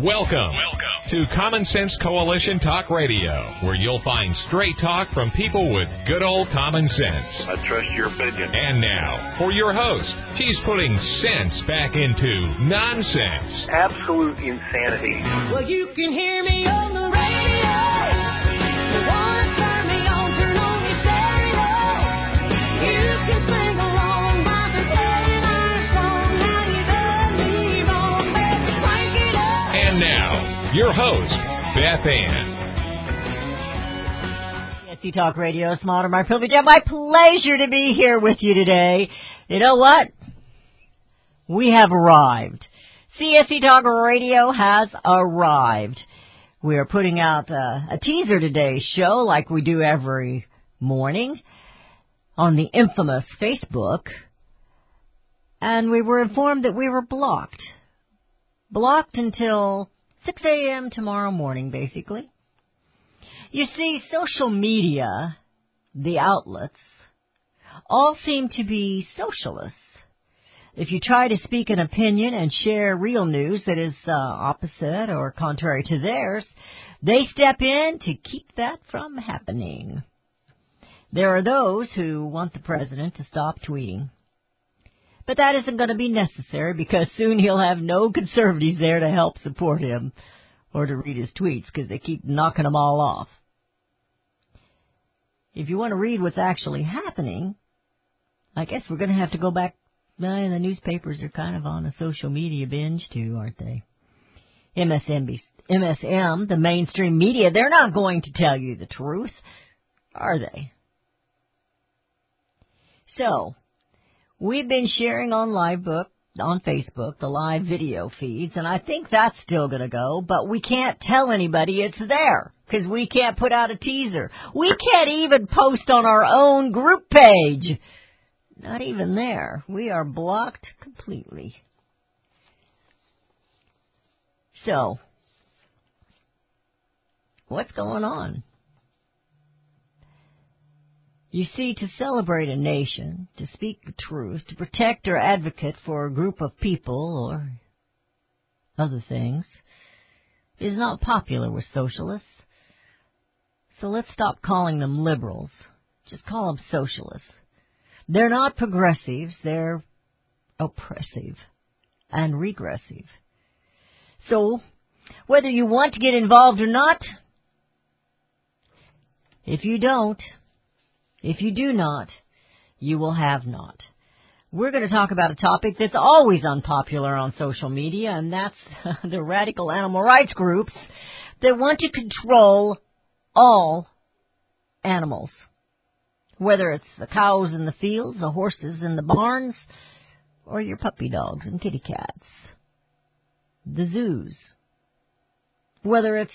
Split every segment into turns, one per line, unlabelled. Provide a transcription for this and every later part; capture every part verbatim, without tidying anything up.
Welcome, Welcome to Common Sense Coalition Talk Radio, where you'll find straight talk from people with good old common sense.
I trust your opinion.
And now, for your host, she's putting sense back into nonsense.
Absolute insanity.
Well, you can hear me on the radio. You want to turn me on, turn on me stereo. You can sing along by the playing our song. Now you done me wrong, baby, crank it up.
And now, your host, Beth Ann.
C S C Talk Radio, it's my honor, my privilege, and my pleasure to be here with you today. You know what? We have arrived. C S C Talk Radio has arrived. We are putting out uh, a teaser today's show like we do every morning on the infamous Facebook. And we were informed that we were blocked. Blocked until six a.m. tomorrow morning, basically. You see, social media, the outlets, all seem to be socialists. If you try to speak an opinion and share real news that is uh, opposite or contrary to theirs, they step in to keep that from happening. There are those who want the president to stop tweeting. But that isn't going to be necessary because soon he'll have no conservatives there to help support him or to read his tweets because they keep knocking them all off. If you want to read what's actually happening, I guess we're going to have to go back. Well, the newspapers are kind of on a social media binge, too, aren't they? M S N B C, M S M, the mainstream media, they're not going to tell you the truth, are they? So, we've been sharing on Livebook, on Facebook, the live video feeds, and I think that's still going to go, but we can't tell anybody it's there, because we can't put out a teaser. We can't even post on our own group page. Not even there. We are blocked completely. So, what's going on? You see, to celebrate a nation, to speak the truth, to protect or advocate for a group of people or other things is not popular with socialists. So let's stop calling them liberals. Just call them socialists. They're not progressives, they're oppressive and regressive. So, whether you want to get involved or not, if you don't, if you do not, you will have not. We're going to talk about a topic that's always unpopular on social media, and that's the radical animal rights groups that want to control all animals. Whether it's the cows in the fields, the horses in the barns, or your puppy dogs and kitty cats. The zoos. Whether it's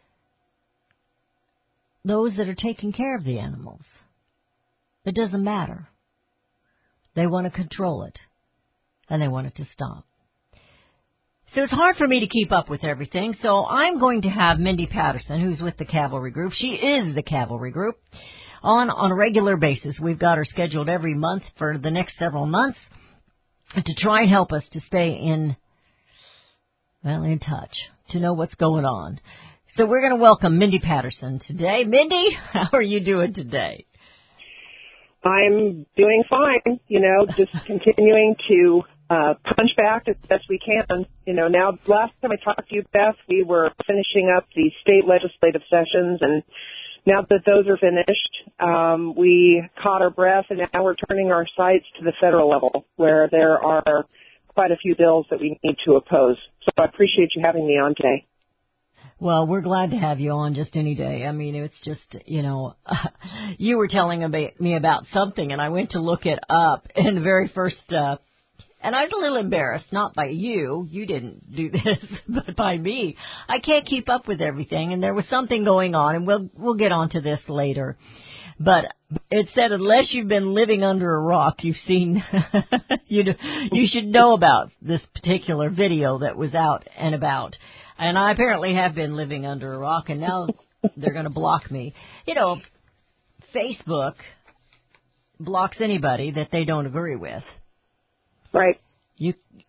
those that are taking care of the animals. It doesn't matter. They want to control it. And they want it to stop. So it's hard for me to keep up with everything, so I'm going to have Mindy Patterson, who's with the Cavalry Group. She is the Cavalry Group. On, on a regular basis. We've got her scheduled every month for the next several months to try and help us to stay in, well, in touch, to know what's going on. So we're going to welcome Mindy Patterson today. Mindy, how are you doing today?
I'm doing fine, you know, just continuing to uh, punch back as best we can. You know, now, last time I talked to you, Beth, we were finishing up the state legislative sessions, and now that those are finished, um, we caught our breath, and now we're turning our sights to the federal level, where there are quite a few bills that we need to oppose. So I appreciate you having me on today.
Well, we're glad to have you on just any day. I mean, it's just, you know, you were telling about, me about something, and I went to look it up, and the very first uh And I was a little embarrassed, not by you, you didn't do this, but by me. I can't keep up with everything, and there was something going on, and we'll we'll get onto this later. But it said unless you've been living under a rock, you've seen, you you should know about this particular video that was out and about. And I apparently have been living under a rock, and now they're going to block me. You know, Facebook blocks anybody that they don't agree with.
Right.
You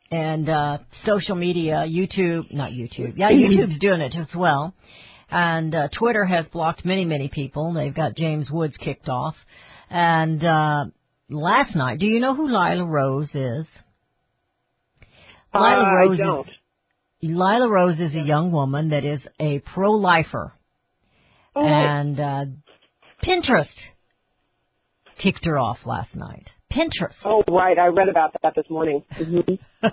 and uh, social media, YouTube, not YouTube, yeah, YouTube's doing it as well. And uh, Twitter has blocked many, many people. They've got James Woods kicked off. And uh, last night, do you know who Lila Rose is?
Uh,
Lila Rose
I don't.
Is, Lila Rose is a young woman that is a pro-lifer.
Oh, right.
And uh, Pinterest kicked her off last night. Pinterest.
Oh, right. I read about that this morning. Mm-hmm.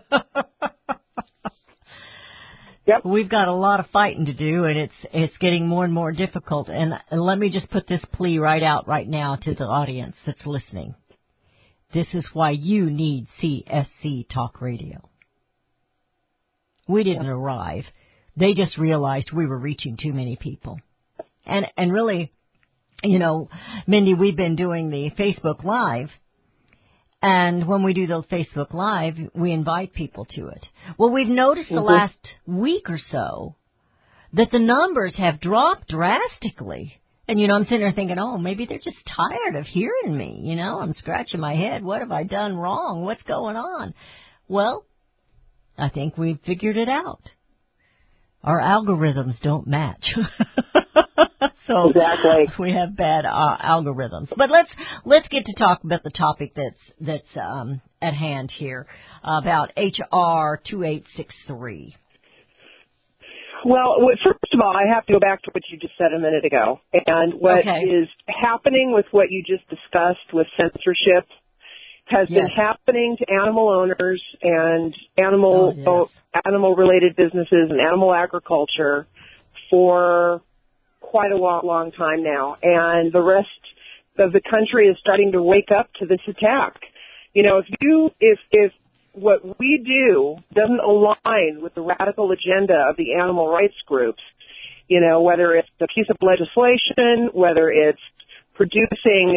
Yep.
We've got a lot of fighting to do, and it's it's getting more and more difficult. And, and let me just put this plea right out right now to the audience that's listening. This is why you need C S C Talk Radio. We didn't arrive. They just realized we were reaching too many people. And and really, you know, Mindy, we've been doing the Facebook Live. And when we do those Facebook Live, we invite people to it. Well, we've noticed the
Mm-hmm.
last week or so that the numbers have dropped drastically. And, you know, I'm sitting there thinking, oh, maybe they're just tired of hearing me. You know, I'm scratching my head. What have I done wrong? What's going on? Well, I think we've figured it out. Our algorithms don't match. So
Exactly.
we have bad uh, algorithms. But let's let's get to talk about the topic that's that's um, at hand here about H R twenty-eight sixty-three.
Well, w- first of all, I have to go back to what you just said a minute ago. And what
Okay.
is happening with what you just discussed with censorship has
Yes.
been happening to animal owners and animal
Oh, yes.
animal-related businesses and animal agriculture for quite a long, long time now. And the rest of the country is starting to wake up to this attack. You know, if you, if, if what we do doesn't align with the radical agenda of the animal rights groups, you know, whether it's a piece of legislation, whether it's producing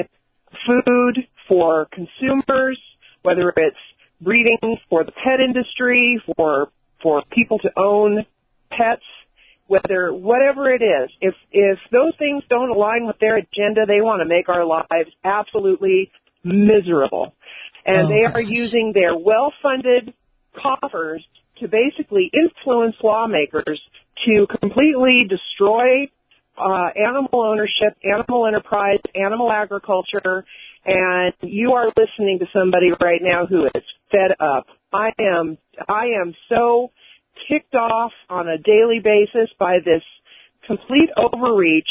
food for consumers, whether it's breeding for the pet industry, for, for people to own pets, whether, whatever it is, if, if those things don't align with their agenda, they want to make our lives absolutely miserable. And
Oh,
they
gosh.
are using their well-funded coffers to basically influence lawmakers to completely destroy uh, animal ownership, animal enterprise, animal agriculture, and you are listening to somebody right now who is fed up. I am, I am so ticked off on a daily basis by this complete overreach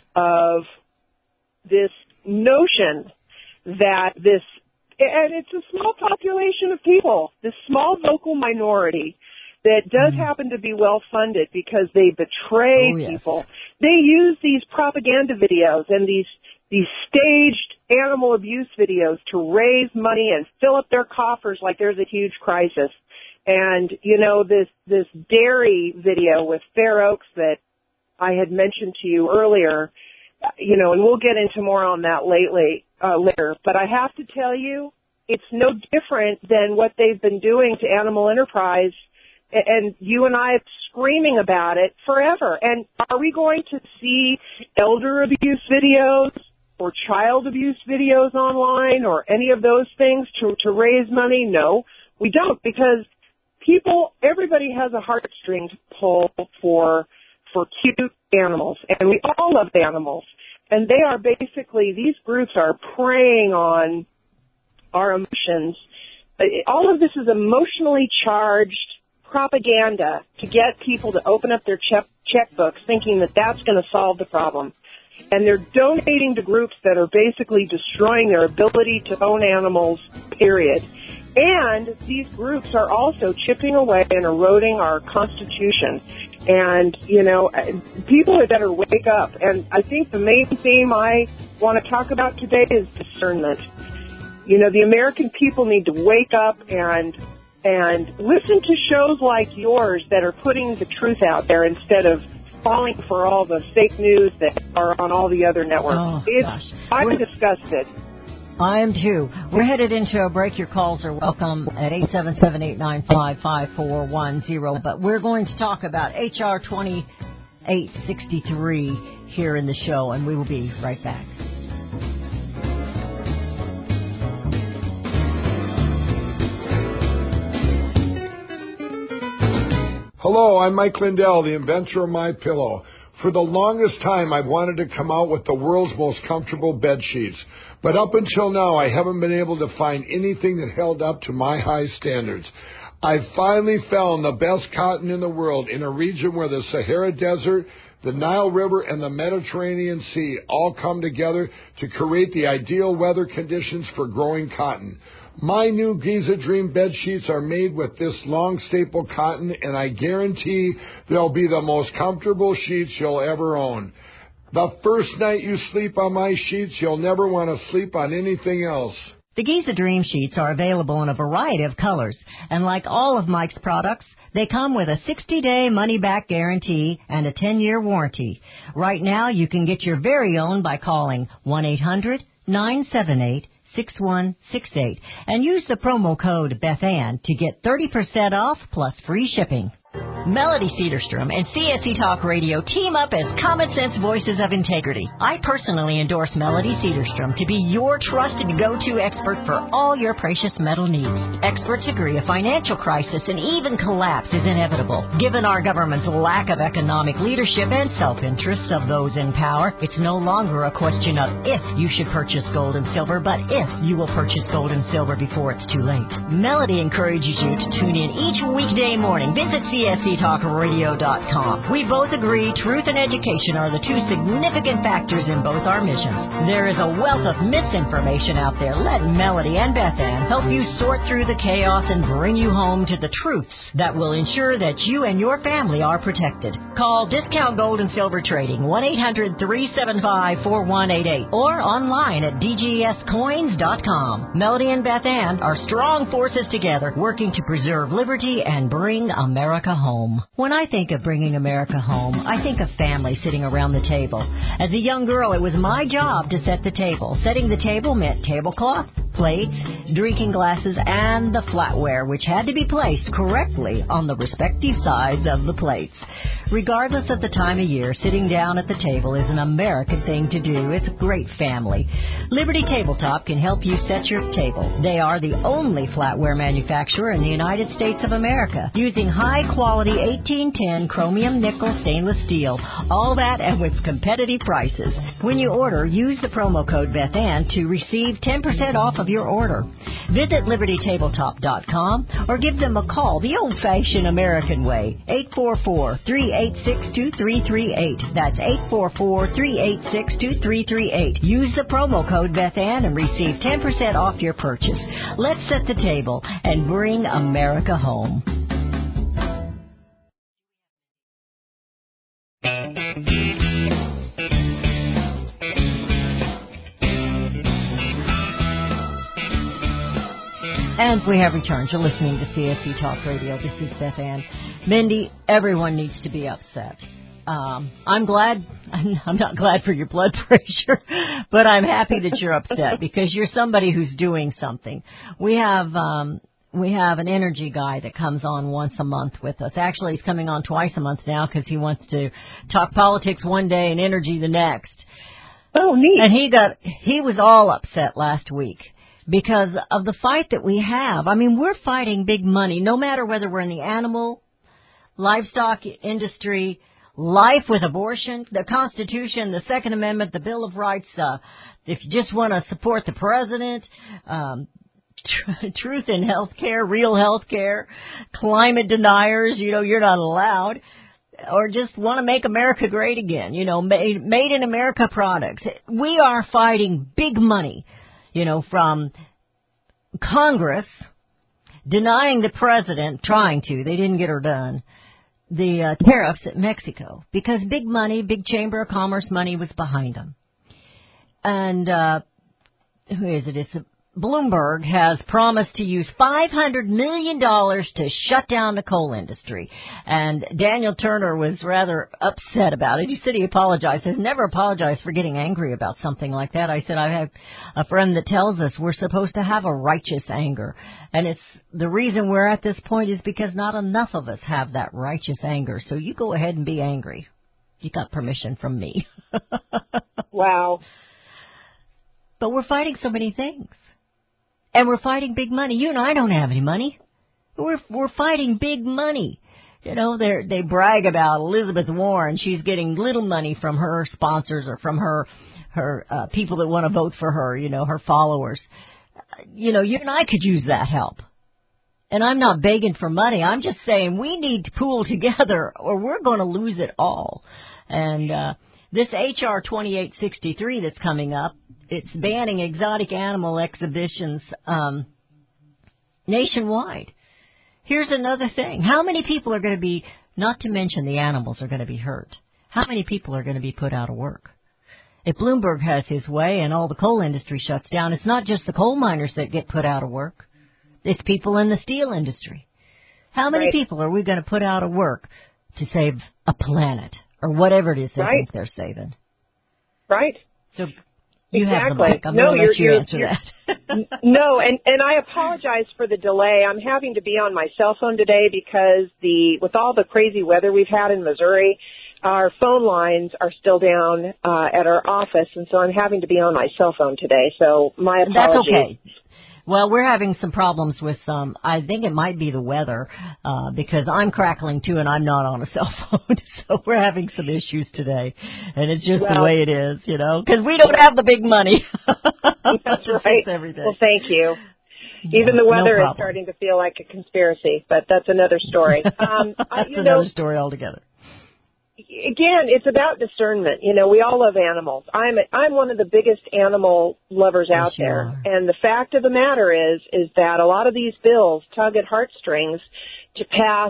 of this notion that this, and it's a small population of people, this small vocal minority that does
Mm.
happen to be well funded because they betray
Oh, yes.
people. They use these propaganda videos and these these staged animal abuse videos to raise money and fill up their coffers like there's a huge crisis. And, you know, this, this dairy video with Fair Oaks that I had mentioned to you earlier, you know, and we'll get into more on that lately, uh, later. But I have to tell you, it's no different than what they've been doing to Animal Enterprise. And you and I are screaming about it forever. And are we going to see elder abuse videos or child abuse videos online or any of those things to, to raise money? No, we don't, because people, everybody has a heartstring to pull for, for cute animals, and we all love animals. And they are basically, these groups are preying on our emotions. All of this is emotionally charged propaganda to get people to open up their check checkbooks thinking that that's going to solve the problem. And they're donating to groups that are basically destroying their ability to own animals, period. And these groups are also chipping away and eroding our Constitution. And, you know, people had better wake up. And I think the main theme I want to talk about today is discernment. You know, the American people need to wake up and and listen to shows like yours that are putting the truth out there instead of falling for all the fake news that are on all the other networks.
Oh,
it's,
gosh.
I'm
We're-
disgusted.
I am too. We're headed into a break. Your calls are welcome at eight seven seven, eight nine five, five four one zero. But we're going to talk about H R twenty-eight sixty-three here in the show, and we will be right back.
Hello, I'm Mike Lindell, the inventor of My Pillow. For the longest time, I've wanted to come out with the world's most comfortable bed sheets. But up until now, I haven't been able to find anything that held up to my high standards. I finally found the best cotton in the world in a region where the Sahara Desert, the Nile River, and the Mediterranean Sea all come together to create the ideal weather conditions for growing cotton. My new Giza Dream bed sheets are made with this long staple cotton, and I guarantee they'll be the most comfortable sheets you'll ever own. The first night you sleep on my sheets, you'll never want to sleep on anything else.
The Giza Dream Sheets are available in a variety of colors, and like all of Mike's products, they come with a sixty-day money-back guarantee and a ten-year warranty. Right now, you can get your very own by calling one eight hundred nine seven eight six one six eight and use the promo code BethAnn to get thirty percent off plus free shipping. Melody Cedarstrom and C S C Talk Radio team up as common sense voices of integrity. I personally endorse Melody Cedarstrom to be your trusted go-to expert for all your precious metal needs. Experts agree a financial crisis and even collapse is inevitable. Given our government's lack of economic leadership and self-interests of those in power, it's no longer a question of if you should purchase gold and silver, but if you will purchase gold and silver before it's too late. Melody encourages you to tune in each weekday morning. Visit C S C talk radio dot com. We both agree truth and education are the two significant factors in both our missions. There is a wealth of misinformation out there. Let Melody and BethAnn help you sort through the chaos and bring you home to the truths that will ensure that you and your family are protected. Call Discount Gold and Silver Trading, one eight hundred three seven five four one eight eight, or online at d g s coins dot com. Melody and BethAnn are strong forces together, working to preserve liberty and bring America home. When I think of bringing America home, I think of family sitting around the table. As a young girl, it was my job to set the table. Setting the table meant tablecloth, plates, drinking glasses, and the flatware, which had to be placed correctly on the respective sides of the plates. Regardless of the time of year, sitting down at the table is an American thing to do. It's a great family. Liberty Tabletop can help you set your table. They are the only flatware manufacturer in the United States of America, using high-quality eighteen ten chromium nickel stainless steel, all that and with competitive prices. When you order, use the promo code BethAnn to receive ten percent off of your order. Visit liberty tabletop dot com or give them a call the old-fashioned American way, eight four four, three eight six, two three three eight. That's eight four four, three eight six, two three three eight. Use the promo code BethAnn and receive ten percent off your purchase. Let's set the table and bring America home. And we have returned. You're listening to C S C Talk Radio. This is Beth Ann. Mindy, everyone needs to be upset. Um, I'm glad, I'm, I'm not glad for your blood pressure, but I'm happy that you're upset because you're somebody who's doing something. We have, um, we have an energy guy that comes on once a month with us. Actually, he's coming on twice a month now because he wants to talk politics one day and energy the next.
Oh, neat.
And he got, he was all upset last week because of the fight that we have. I mean, we're fighting big money, no matter whether we're in the animal, livestock industry, life with abortion, the Constitution, the Second Amendment, the Bill of Rights, uh, if you just want to support the president, um, tr- truth in health care, real health care, climate deniers, you know, you're not allowed, or just want to make America great again, you know, made, made in America products. We are fighting big money, you know, from Congress denying the president, trying to, they didn't get her done, the uh, tariffs at Mexico, because big money, big Chamber of Commerce money was behind them. And uh, who is it? It's a, Bloomberg has promised to use five hundred million dollars to shut down the coal industry. And Daniel Turner was rather upset about it. He said he apologized. He's never apologized for getting angry about something like that. I said, I have a friend that tells us we're supposed to have a righteous anger. And it's the reason we're at this point is because not enough of us have that righteous anger. So you go ahead and be angry. You got permission from me.
Wow.
But we're fighting so many things. And we're fighting big money. You and I don't have any money. We're we're fighting big money. You know, they they brag about Elizabeth Warren. She's getting little money from her sponsors or from her her uh, people that want to vote for her, you know, her followers. You know, you and I could use that help. And I'm not begging for money. I'm just saying we need to pool together or we're going to lose it all. And uh, this H R twenty-eight sixty-three that's coming up, it's banning exotic animal exhibitions um, nationwide. Here's another thing. How many people are going to be, not to mention the animals are going to be hurt, how many people are going to be put out of work? If Bloomberg has his way and all the coal industry shuts down, it's not just the coal miners that get put out of work. It's people in the steel industry. How many
Right.
people are we going to put out of work to save a planet or whatever it is they
Right.
think they're saving?
Right.
So you have the
Exactly.
mic. I'm
No,
going to
you're-
let you
you're-
answer
you're-
that.
No, and, and I apologize for the delay. I'm having to be on my cell phone today because the with all the crazy weather we've had in Missouri, our phone lines are still down uh, at our office, and so I'm having to be on my cell phone today. So my apologies.
That's okay. Well, we're having some problems with um I think it might be the weather, uh, because I'm crackling too and I'm not on a cell phone. So we're having some issues today. And it's just the
Well-
way it is, you know, because we don't have the big money.
That's
to
right.
fix everything.
Well, thank you. Even
Yeah,
the
no
weather is
problem.
starting to feel like a conspiracy, but that's another story. Um, I-
That's
you
another
know,
story altogether.
again, it's about discernment. You know, we all love animals. I'm I'm one of the biggest animal lovers out
Yes, you
there,
are.
and the fact of the matter is is that a lot of these bills tug at heartstrings to pass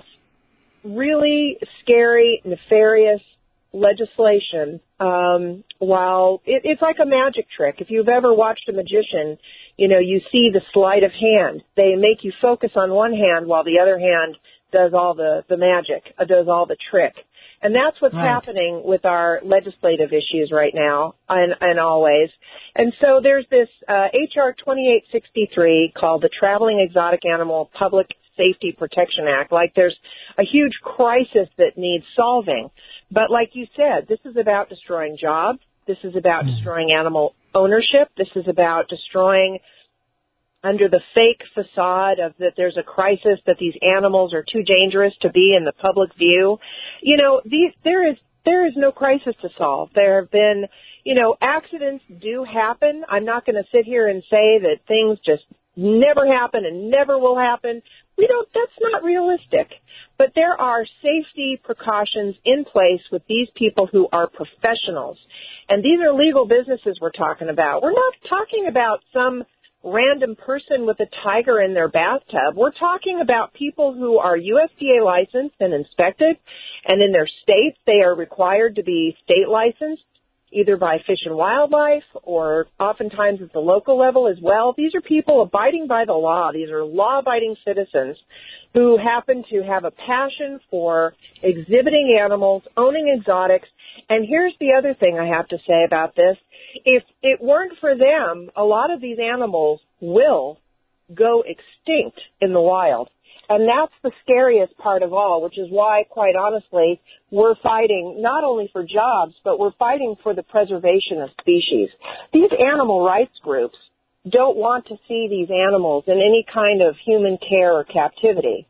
really scary, nefarious legislation. Um, while it, it's like a magic trick. If you've ever watched a magician, you know, you see the sleight of hand. They make you focus on one hand while the other hand does all the the magic, uh, does all the trick. And that's what's
Right.
happening with our legislative issues right now and, and always. And so there's this uh, H R twenty-eight sixty-three called the Traveling Exotic Animal Public Safety Protection Act. Like there's a huge crisis that needs solving. But like you said, this is about destroying jobs. This is about
Mm.
destroying animal ownership. This is about destroying under the fake facade of that there's a crisis, that these animals are too dangerous to be in the public view. You know, these, there is there is no crisis to solve. There have been, you know, accidents do happen. I'm not going to sit here and say that things just never happen and never will happen. We don't, that's not realistic. But there are safety precautions in place with these people who are professionals. And these are legal businesses we're talking about. We're not talking about some random person with a tiger in their bathtub. We're talking about people who are U S D A licensed and inspected, and in their states they are required to be state licensed, either by Fish and Wildlife or oftentimes at the local level as well. These are people abiding by the law. These are law-abiding citizens who happen to have a passion for exhibiting animals, owning exotics. And here's the other thing I have to say about this. If it weren't for them, a lot of these animals will go extinct in the wild. And that's the scariest part of all, which is why, quite honestly, we're fighting not only for jobs, but we're fighting for the preservation of species. These animal rights groups don't want to see these animals in any kind of human care or captivity.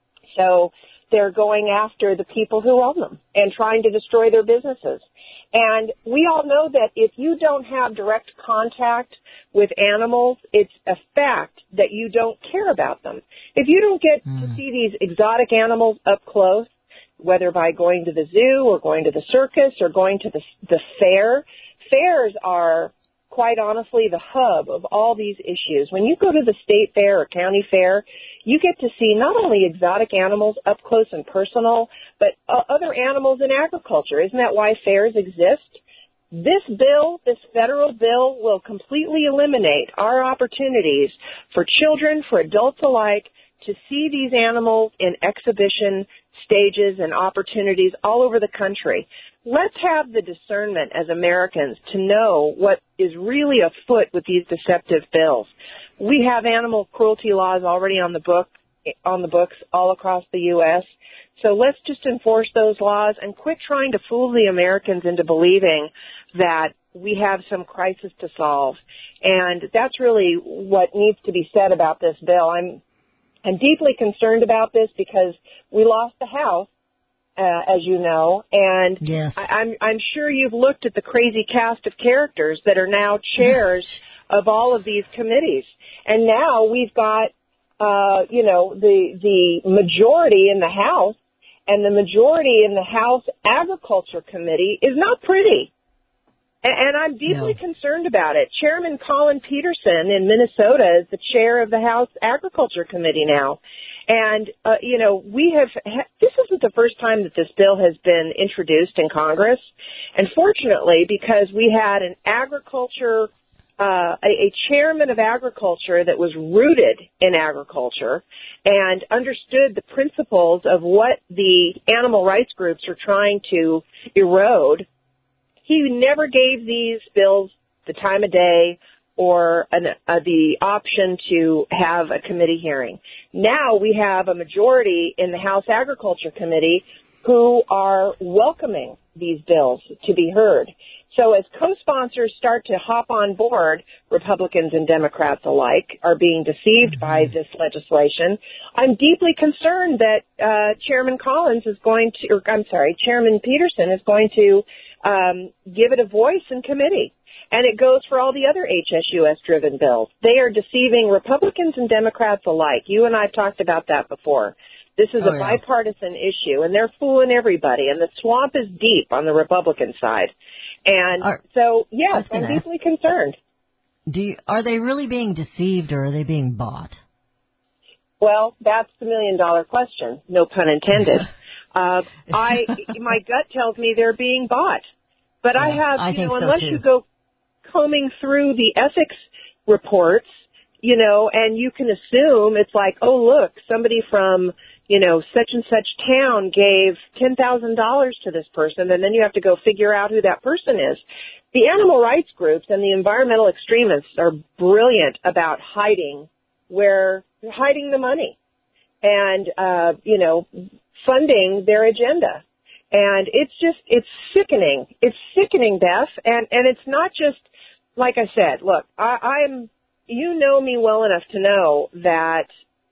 So they're going after the people who own them and trying to destroy their businesses. And we all know that if you don't have direct contact with animals, it's a fact that you don't care about them. If you don't get mm. to see these exotic animals up close, whether by going to the zoo or going to the circus or going to the, the fair, fairs are, quite honestly, the hub of all these issues. When you go to the state fair or county fair, you get to see not only exotic animals up close and personal, but uh, other animals in agriculture. Isn't that why fairs exist? This bill, this federal bill, will completely eliminate our opportunities for children, for adults alike, to see these animals in exhibition stages and opportunities all over the country. Let's have the discernment as Americans to know what is really afoot with these deceptive bills. We have animal cruelty laws already on the book, on the books all across the U S So let's just enforce those laws and quit trying to fool the Americans into believing that we have some crisis to solve. And that's really what needs to be said about this bill. I'm I'm deeply concerned about this because we lost the House, uh, as you know, and
yes.
I, I'm, I'm sure you've looked at the crazy cast of characters that are now chairs of all of these committees. And now we've got, uh, you know, the, the majority in the House, and the majority in the House Agriculture Committee is not pretty. And, and I'm deeply
no. concerned
about it. Chairman Colin Peterson in Minnesota is the chair of the House Agriculture Committee now. And, uh, you know, we have, ha- this isn't the first time that this bill has been introduced in Congress. And fortunately, because we had an agriculture, uh, a, a chairman of agriculture that was rooted in agriculture and understood the principles of what the animal rights groups are trying to erode, he never gave these bills the time of day or an, uh, the option to have a committee hearing. Now we have a majority in the House Agriculture Committee who are welcoming these bills to be heard. So as co-sponsors start to hop on board, Republicans and Democrats alike are being deceived by this legislation. I'm deeply concerned that uh, Chairman Collins is going to, or I'm sorry, Chairman Peterson is going to um, give it a voice in committee. And it goes for all the other H S U S-driven bills. They are deceiving Republicans and Democrats alike. You and I have talked about that before. This is
oh,
a
yeah.
bipartisan issue, and they're fooling everybody. And the swamp is deep on the Republican side. And
are,
so, yes, I'm
ask,
deeply concerned.
Do you, are they really being deceived, or are they being bought?
Well, that's the million-dollar question, no pun intended. uh, I, my gut tells me they're being bought. But yeah, I have,
I
you know,
so
unless
too.
you go combing through the ethics reports, you know, and you can assume it's like, oh, look, somebody from, you know, such and such town gave ten thousand dollars to this person, and then you have to go figure out who that person is. The animal rights groups and the environmental extremists are brilliant about hiding where they're hiding the money and, uh, you know, funding their agenda. And it's just, it's sickening. It's sickening, Beth. And, and it's not just, like I said, look, I, I'm, you know me well enough to know that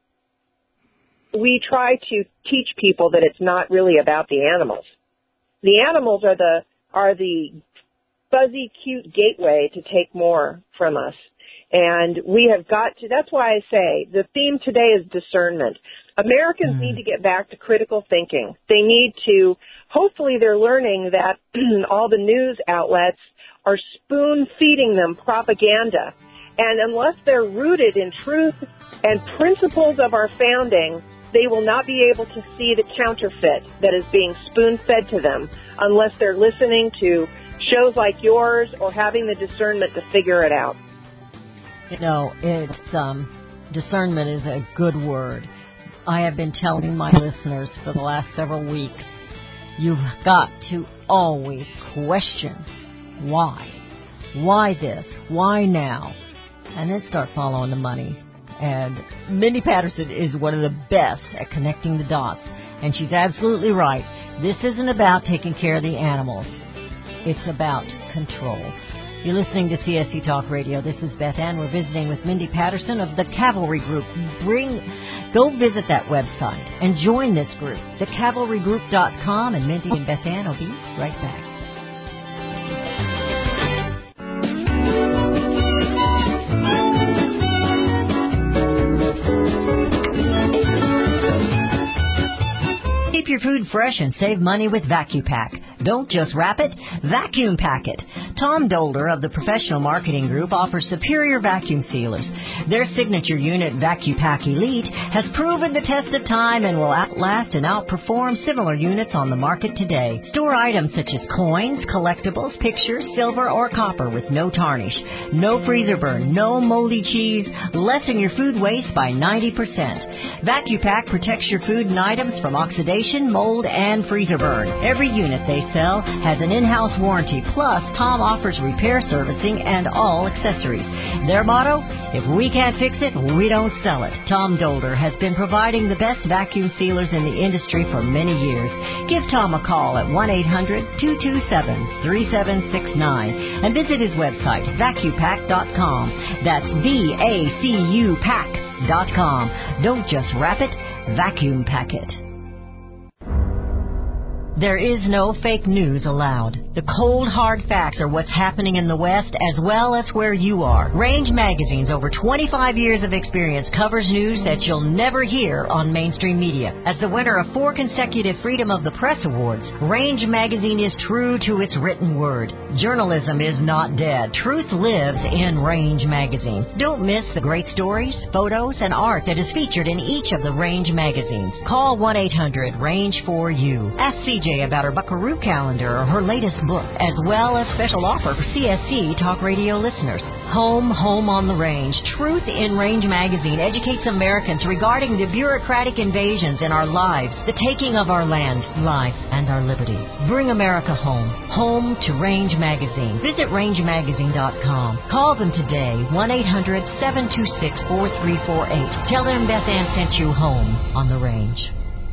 we try to teach people that it's not really about the animals. The animals are the, are the fuzzy, cute gateway to take more from us. And we have got to, that's why I say the theme today is discernment. Americans mm. need to get back to critical thinking. They need to, hopefully they're learning that all the news outlets are spoon-feeding them propaganda. And unless they're rooted in truth and principles of our founding, they will not be able to see the counterfeit that is being spoon-fed to them unless they're listening to shows like yours or having the discernment to figure it out.
You know, it's, um, discernment is a good word. I have been telling my listeners for the last several weeks, you've got to always question why. Why this? Why now? And then start following the money. And Mindy Patterson is one of the best at connecting the dots. And she's absolutely right. This isn't about taking care of the animals. It's about control. You're listening to C S C Talk Radio. This is Beth Ann. We're visiting with Mindy Patterson of the Cavalry Group. Bring, go visit that website and join this group, the cavalry group dot com, and Mindy and Beth Ann will be right back. Keep your food fresh and save money with VacuPack. Don't just wrap it, vacuum pack it. Tom Dolder of the Professional Marketing Group offers superior vacuum sealers. Their signature unit, VacuPack Elite, has proven the test of time and will outlast and outperform similar units on the market today. Store items such as coins, collectibles, pictures, silver, or copper with no tarnish, no freezer burn, no moldy cheese, lessen your food waste by ninety percent. VacuPack protects your food and items from oxidation, mold, and freezer burn. Every unit, they sell has an in-house warranty. Plus, Tom offers repair servicing and all accessories. Their motto, if we can't fix it, we don't sell it. Tom Dolder has been providing the best vacuum sealers in the industry for many years. Give Tom a call at one eight hundred two two seven three seven six nine and visit his website, vacuum pack dot com. That's V A C U pack dot com. Don't just wrap it, vacuum pack it. There is no fake news allowed. The cold, hard facts are what's happening in the West as well as where you are. Range Magazine's over twenty-five years of experience covers news that you'll never hear on mainstream media. As the winner of four consecutive Freedom of the Press Awards, Range Magazine is true to its written word. Journalism is not dead. Truth lives in Range Magazine. Don't miss the great stories, photos, and art that is featured in each of the Range magazines. Call one eight hundred range four U. Ask C J about her Buckaroo calendar or her latest book, as well as special offer for C S C Talk Radio listeners. Home, Home on the Range. Truth in Range Magazine educates Americans regarding the bureaucratic invasions in our lives, the taking of our land, life, and our liberty. Bring America home. Home to Range Magazine. Visit range magazine dot com. Call them today, one eight hundred seven two six four three four eight. Tell them Beth Ann sent you home on the Range.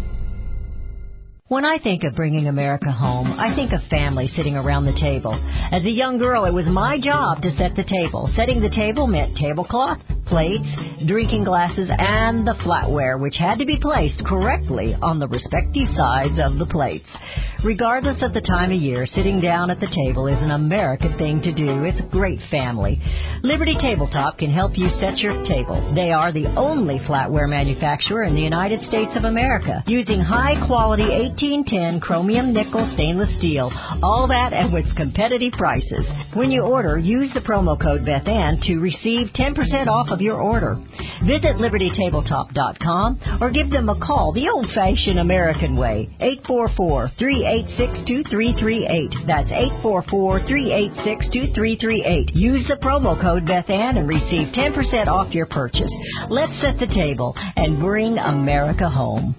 When I think of bringing America home, I think of family sitting around the table. As a young girl, it was my job to set the table. Setting the table meant tablecloth, plates, drinking glasses, and the flatware, which had to be placed correctly on the respective sides of the plates. Regardless of the time of year, sitting down at the table is an American thing to do. It's a great family. Liberty Tabletop can help you set your table. They are the only flatware manufacturer in the United States of America, using high-quality eighteen ten chromium nickel stainless steel, all that and with competitive prices. When you order, use the promo code Beth Ann to receive ten percent off of your order. Visit liberty tabletop dot com or give them a call the old-fashioned American way, eight four four, three eight six, two three three eight. That's eight four four, three eight six, two three three eight. Use the promo code Beth Ann and receive ten percent off your purchase. Let's set the table and bring America home.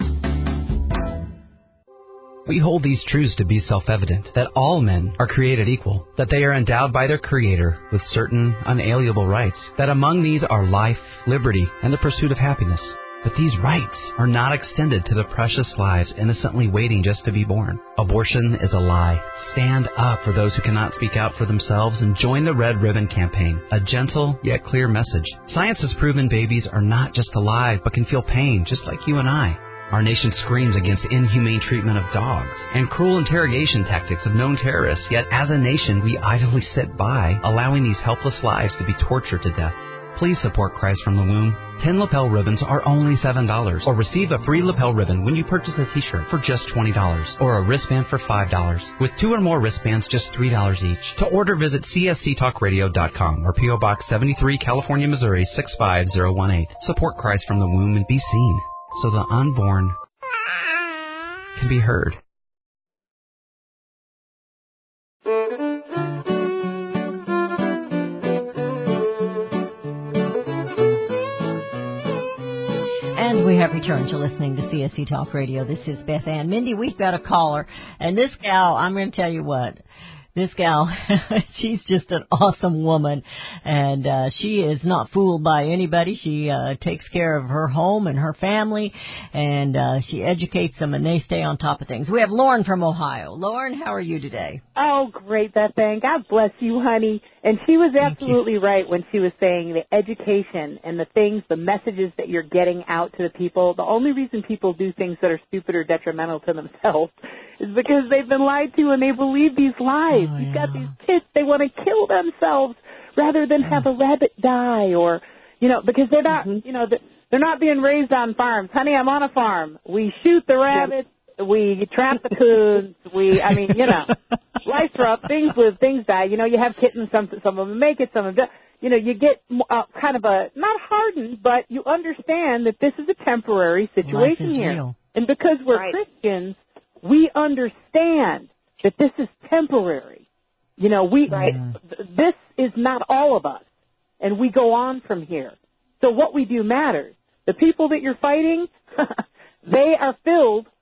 We hold these truths to be self-evident, that all men are created equal, that they are endowed by their Creator with certain unalienable rights, that among these are life, liberty, and the pursuit of happiness. But these rights are not extended to the precious lives innocently waiting just to be born. Abortion is a lie. Stand up for those who cannot speak out for themselves and join the Red Ribbon Campaign, a gentle yet clear message. Science has proven babies are not just alive, but can feel pain just like you and I. Our nation screams against inhumane treatment of dogs and cruel interrogation tactics of known terrorists, yet as a nation we idly sit by, allowing these helpless lives to be tortured to death. Please support Christ from the Womb. Ten lapel ribbons are only seven dollars, or receive a free lapel ribbon when you purchase a t-shirt for just twenty dollars, or a wristband for five dollars. With two or more wristbands, just three dollars each. To order, visit C S C talk radio dot com or P O Box seventy-three, California, Missouri, six five zero one eight. Support Christ from the Womb and be seen, so the unborn can be heard.
And we have returned to listening to C S C Talk Radio. This is Beth Ann. Mindy, we've got a caller, and this gal, I'm going to tell you what, this gal, she's just an awesome woman, and uh, she is not fooled by anybody. She uh, takes care of her home and her family, and uh, she educates them, and they stay on top of things. We have Lauren from Ohio. Lauren, how are you today?
Oh, great, Beth Ann. God bless you, honey. And she was absolutely right when she was saying the education and the things, the messages that you're getting out to the people. The only reason people do things that are stupid or detrimental to themselves is because they've been lied to and they believe these lies.
Oh,
You've
yeah.
got these kids, they want to kill themselves rather than have a rabbit die, or, you know, because they're not,
Mm-hmm.
you know, they're not being raised on farms. Honey, I'm on a farm. We shoot the rabbits. We trap the coons. We, I mean, you know, life's rough. Things live, things die. You know, you have kittens. Some, some of them make it. Some of them, you know, you get uh, kind of a, not hardened, but you understand that this is a temporary situation
Life is
here.
real.
And because we're
Right.
Christians, we understand that this is temporary. You know, we,
Right.
th- this is not all of us. And we go on from here. So what we do matters. The people that you're fighting, they are filled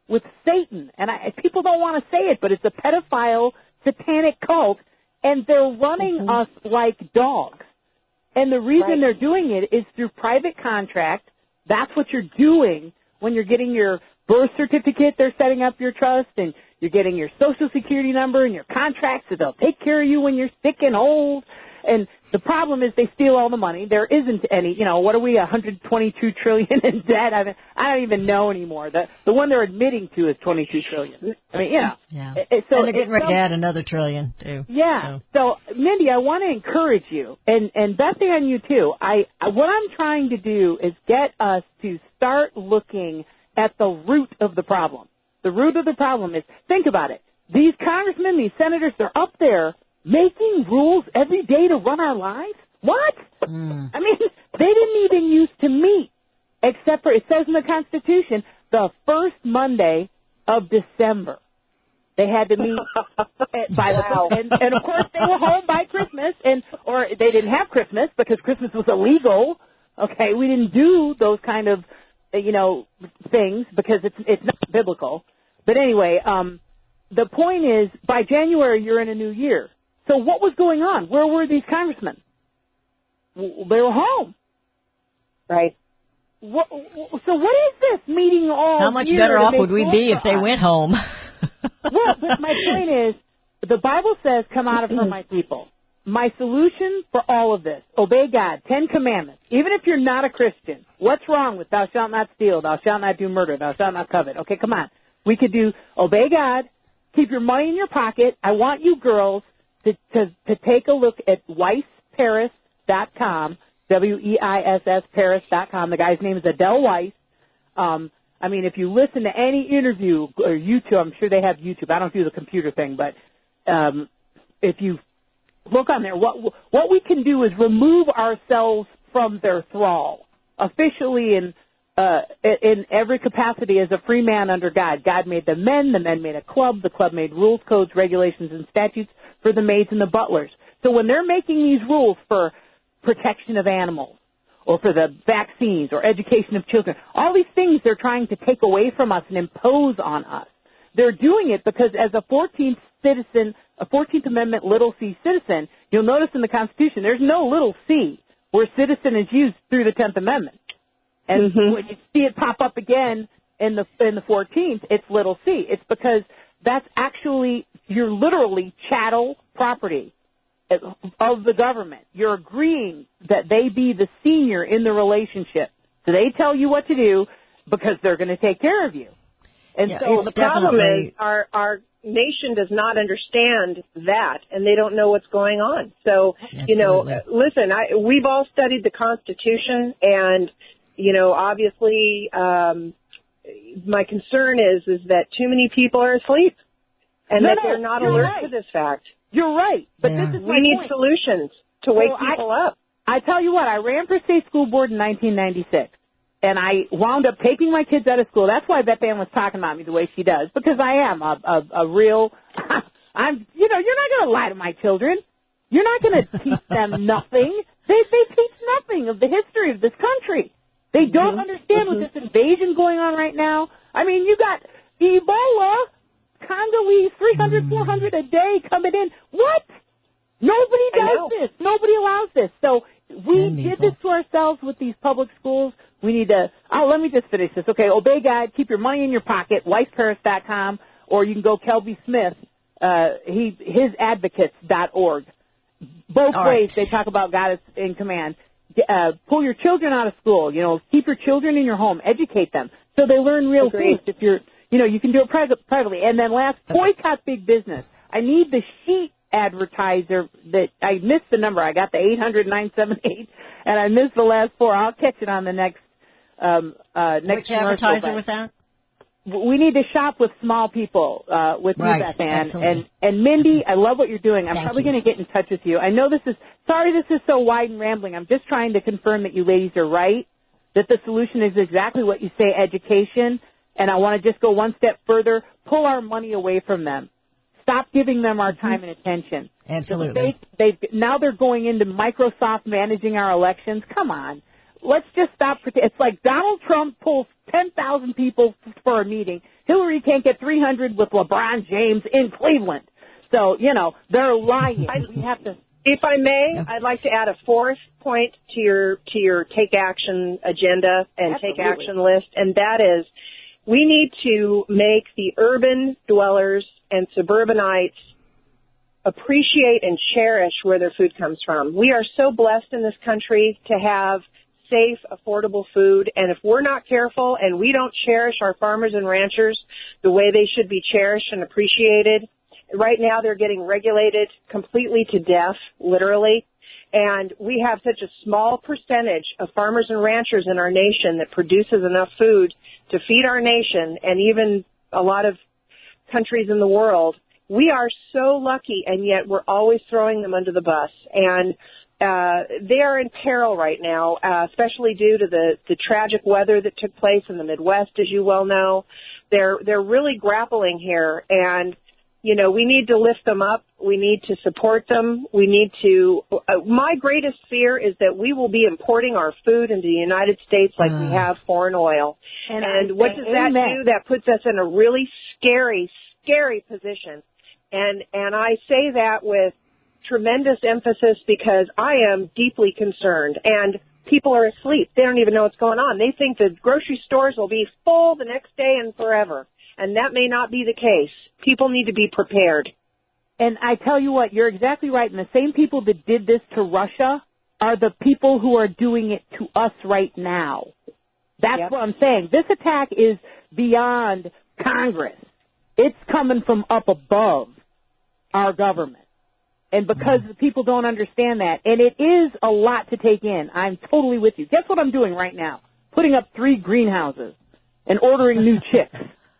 with Satan. And I, people don't want to say it, but it's a pedophile satanic cult, and they're running mm-hmm. us like dogs. And the reason right. they're doing it is through private contract. That's what you're doing when you're getting your birth certificate. They're setting up your trust, and you're getting your social security number and your contract, so they'll take care of you when you're sick and old. And the problem is they steal all the money. There isn't any, you know, what are we, one hundred twenty-two trillion in debt? I mean, I don't even know anymore. The the one they're admitting to is twenty-two trillion. I mean, you know.
Yeah.
It, so
and they're getting ready to add another trillion, too.
Yeah. So. so, Mindy, I want to encourage you, and, and Bethany on you, too. I, I What I'm trying to do is get us to start looking at the root of the problem. The root of the problem is, think about it. These congressmen, these senators, they're up there making rules every day to run our lives? What? Mm. I mean, they didn't even used to meet, except for, it says in the Constitution, the first Monday of December. They had to meet by the, and, and of course they were home by Christmas, and or they didn't have Christmas because Christmas was illegal. Okay, we didn't do those kind of, you know, things because it's it's not biblical. But anyway, um, the point is, by January you're in a new year. So what was going on? Where were these congressmen? They were home.
Right.
What, so what is this meeting all
How much
year
better
to
off
make
would we
rules
be
for
if they
us?
went home?
Well, but my point is, the Bible says, come out of her, my people. My solution for all of this, obey God, Ten Commandments. Even if you're not a Christian, what's wrong with thou shalt not steal, thou shalt not do murder, thou shalt not covet? Okay, come on. We could do obey God, keep your money in your pocket. I want you girls to, to, to take a look at weiss paris dot com, W E I S S Paris dot com. The guy's name is Adele Weiss. Um, I mean, if you listen to any interview or YouTube, I'm sure they have YouTube. I don't do the computer thing, but um, if you look on there, what what we can do is remove ourselves from their thrall officially in uh, in every capacity as a free man under God. God made the men, the men made a club, the club made rules, codes, regulations, and statutes for the maids and the butlers. So when they're making these rules for protection of animals or for the vaccines or education of children, all these things they're trying to take away from us and impose on us. They're doing it because as a fourteenth citizen, a fourteenth Amendment little c citizen, you'll notice in the Constitution there's no little c where citizen is used through the tenth Amendment. And mm-hmm. when you see it pop up again in the in the fourteenth, it's little c. It's because that's actually, you're literally chattel property of the government. You're agreeing that they be the senior in the relationship. So they tell you what to do because they're going to take care of you.
And
yeah,
so the problem is our our nation does not understand that, and they don't know what's going on. So, absolutely. you know, listen, I, we've all studied the Constitution, and, you know, obviously um, my concern is is that too many people are asleep and
no,
that
no,
they're not
you're
alert
right.
to this fact.
You're right, but
yeah.
this is
we
my
need
point.
solutions to wake
well,
people
I,
up.
I tell you what, I ran for state school board in nineteen ninety-six, and I wound up taking my kids out of school. That's why Beth Ann was talking about me the way she does, because I am a, a, a real, I'm, you know, you're not going to lie to my children. You're not going to teach them nothing. They, they teach nothing of the history of this country. They don't mm-hmm. understand mm-hmm. with this invasion going on right now. I mean, you got Ebola, Congolese, three hundred, four hundred a day coming in. What? Nobody does this. Nobody allows this. So we
and
did this to ourselves with these public schools. We need to, oh, let me just finish this. Okay, obey God, keep your money in your pocket, weiss paris dot com, or you can go Kelby Smith, uh, he, his advocates dot org. Both
All
ways
right.
they talk about God is in command. Uh, pull your children out of school. You know, keep your children in your home. Educate them so they learn real
Agreed.
things. If you're, you know, you can do it pri- privately. And then last, boycott big business. I need the sheet advertiser that I missed the number. I got the eight hundred, nine seven eight, and I missed the last four. I'll catch it on the next um, uh, next
Which advertiser was that?
We need to shop with small people, uh, with
right,
you, Beth Ann.
absolutely.
And, and Mindy, I love what you're doing. I'm
Thank
probably
you.
going to get in touch with you. I know this is, sorry this is so wide and rambling. I'm just trying to confirm that you ladies are right, that the solution is exactly what you say, education. And I want to just go one step further, pull our money away from them. Stop giving them our time and attention.
Absolutely.
They, they, now they're going into Microsoft managing our elections. Come on. let's just stop. It's like Donald Trump pulls ten thousand people for a meeting. Hillary can't get three hundred with LeBron James in Cleveland. So, you know, they're lying. We have to.
If I may, I'd like to add a fourth point to your to your take action agenda and
Absolutely.
take action list, and that is we need to make the urban dwellers and suburbanites appreciate and cherish where their food comes from. We are so blessed in this country to have safe, affordable food, and if we're not careful and we don't cherish our farmers and ranchers the way they should be cherished and appreciated, right now they're getting regulated completely to death, literally, and we have such a small percentage of farmers and ranchers in our nation that produces enough food to feed our nation and even a lot of countries in the world. We are so lucky, and yet we're always throwing them under the bus, and Uh, they are in peril right now, uh, especially due to the, the tragic weather that took place in the Midwest, as you well know. They're, they're really grappling here, and, you know, we need to lift them up. We need to support them. We need to, uh, my greatest fear is that we will be importing our food into the United States like uh. we have foreign oil. And, and what does that do? That puts us in a really scary, scary position. And, and I say that with tremendous emphasis because I am deeply concerned, and people are asleep. They don't even know what's going on. They think the grocery stores will be full the next day and forever, and that may not be the case. People need to be prepared.
And I tell you what, you're exactly right, and the same people that did this to Russia are the people who are doing it to us right now. That's yep. what I'm saying. This attack is beyond Congress. It's coming from up above our government. And because the people don't understand that, and it is a lot to take in, I'm totally with you. Guess what I'm doing right now? Putting up three greenhouses and ordering new chicks.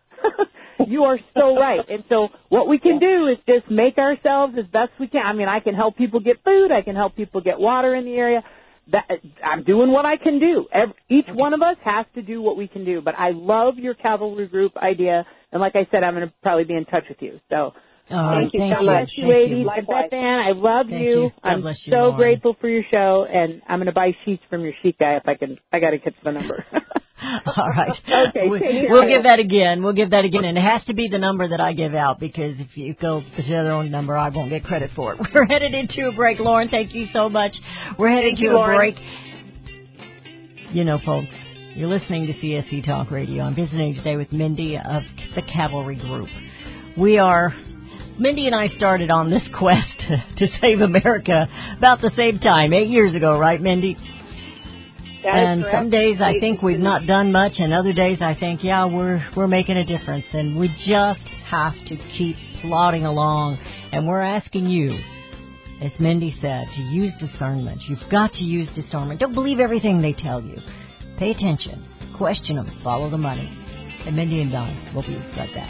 You are so right. And so what we can do is just make ourselves as best we can. I mean, I can help people get food. I can help people get water in the area. That, I'm doing what I can do. Every, each one of us has to do what we can do. But I love your cavalry group idea. And like I said, I'm going to probably be in touch with you. So.
Oh,
thank you
thank
so
you.
much,
you ladies. And Beth Ann, I love
thank
you.
you.
I'm
bless you,
so
Lauren.
grateful for your show, and I'm going to buy sheets from your sheet guy if I can. I got to get the number.
All right.
Okay.
We,
take
we'll
care.
give that again. We'll give that again, and it has to be the number that I give out because if you go to the other own number, I won't get credit for it. We're headed into a break, Lauren. Thank you so much. We're headed
Thank
to
you,
a
Lauren.
break. You know, folks, you're listening to C S C Talk Radio. I'm visiting today with Mindy of the Cavalry Group. We are. Mindy and I started on this quest to, to save America about the same time, eight years ago, right, Mindy?
That
and
is correct.
some days I think we've not done much, and other days I think, yeah, we're we're making a difference, and we just have to keep plodding along. And we're asking you, as Mindy said, to use discernment. You've got to use discernment. Don't believe everything they tell you. Pay attention, question them, follow the money. And Mindy and Don will be right back.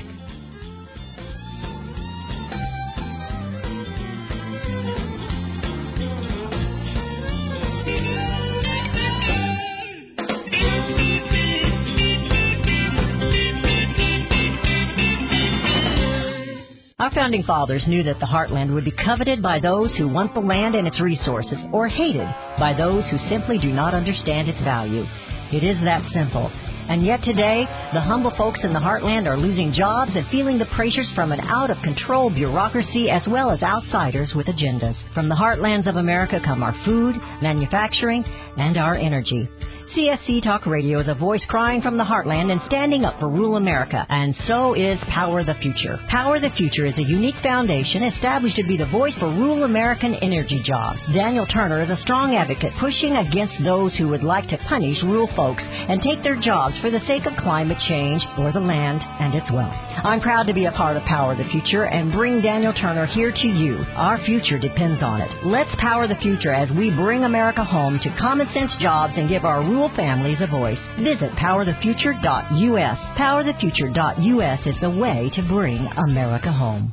Our founding fathers knew that the heartland would be coveted by those who want the land and its resources, or hated by those who simply do not understand its value. It is that simple. And yet today, the humble folks in the heartland are losing jobs and feeling the pressures from an out-of-control bureaucracy as well as outsiders with agendas. From the heartlands of America come our food, manufacturing, and our energy. C S C Talk Radio is a voice crying from the heartland and standing up for rural America, and so is Power the Future. Power the Future is a unique foundation established to be the voice for rural American energy jobs. Daniel Turner is a strong advocate pushing against those who would like to punish rural folks and take their jobs for the sake of climate change or the land and its wealth. I'm proud to be a part of Power the Future and bring Daniel Turner here to you. Our future depends on it. Let's power the future as we bring America home to common sense jobs and give our rural families a voice. Visit power the future dot U S. power the future dot U S is the way to bring America home.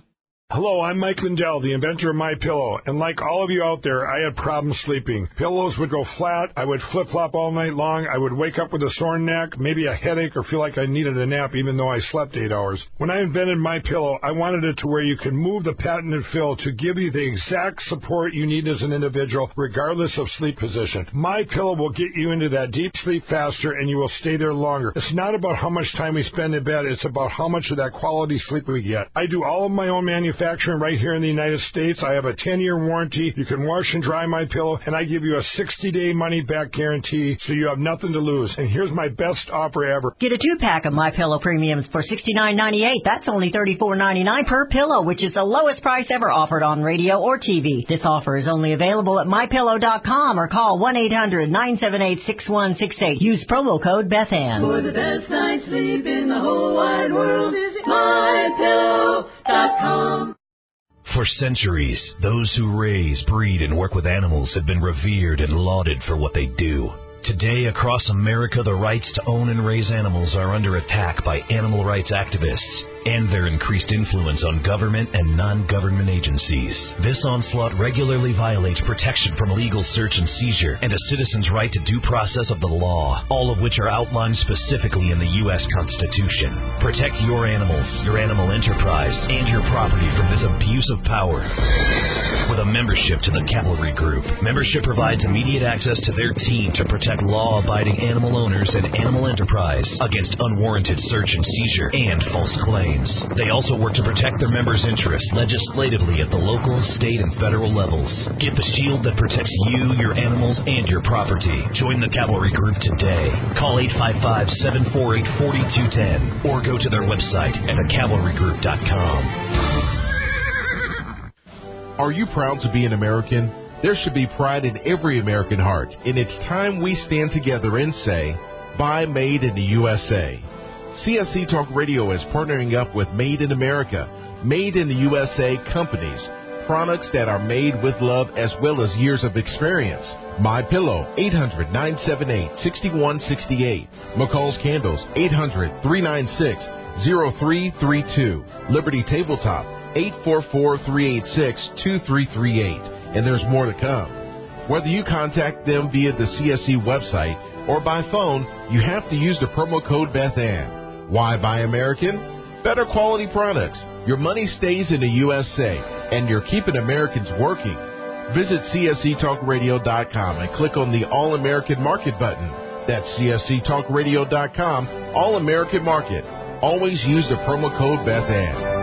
Hello, I'm Mike Lindell, the inventor of My Pillow, and like all of you out there, I had problems sleeping. Pillows would go flat, I would flip-flop all night long, I would wake up with a sore neck, maybe a headache, or feel like I needed a nap even though I slept eight hours. When I invented My Pillow, I wanted it to where you can move the patented fill to give you the exact support you need as an individual, regardless of sleep position. My Pillow will get you into that deep sleep faster, and you will stay there longer. It's not about how much time we spend in bed, it's about how much of that quality sleep we get. I do all of my own manufacturing right here in the United States. I have a ten-year warranty. You can wash and dry My Pillow, and I give you a sixty-day money-back guarantee, so you have nothing to lose. And here's my best offer ever.
Get a two-pack of My Pillow Premiums for sixty-nine ninety-eight. That's only thirty-four ninety-nine per pillow, which is the lowest price ever offered on radio or T V. This offer is only available at my pillow dot com or call one eight hundred nine seven eight six one six eight. Use promo code Bethann.
For the best night's sleep in the whole wide world, visit my pillow dot com.
For centuries, those who raise, breed, and work with animals have been revered and lauded for what they do. Today, across America, the rights to own and raise animals are under attack by animal rights activists and their increased influence on government and non-government agencies. This onslaught regularly violates protection from legal search and seizure and a citizen's right to due process of the law, all of which are outlined specifically in the U S Constitution. Protect your animals, your animal enterprise, and your property from this abuse of power. With a membership to the Cavalry Group, membership provides immediate access to their team to protect law-abiding animal owners and animal enterprise against unwarranted search and seizure and false claims. They also work to protect their members' interests legislatively at the local, state, and federal levels. Get the shield that protects you, your animals, and your property. Join the Cavalry Group today. Call eight five five, seven four eight, four two one zero or go to their website at a cavalry group dot com.
Are you proud to be an American? There should be pride in every American heart, and it's time we stand together and say, buy Made in the U S A. C S C Talk Radio is partnering up with Made in America, Made in the U S A companies, products that are made with love as well as years of experience. My Pillow, eight hundred, nine seven eight, six one six eight. McCall's Candles, eight hundred, three nine six, zero three three two. Liberty Tabletop, eight four four, three eight six, two three three eight. And there's more to come. Whether you contact them via the C S C website or by phone, you have to use the promo code Bethann. Why buy American? Better quality products. Your money stays in the U S A, and you're keeping Americans working. Visit C S C talk radio dot com and click on the All-American Market button. That's C S C talk radio dot com, All-American Market. Always use the promo code Bethann.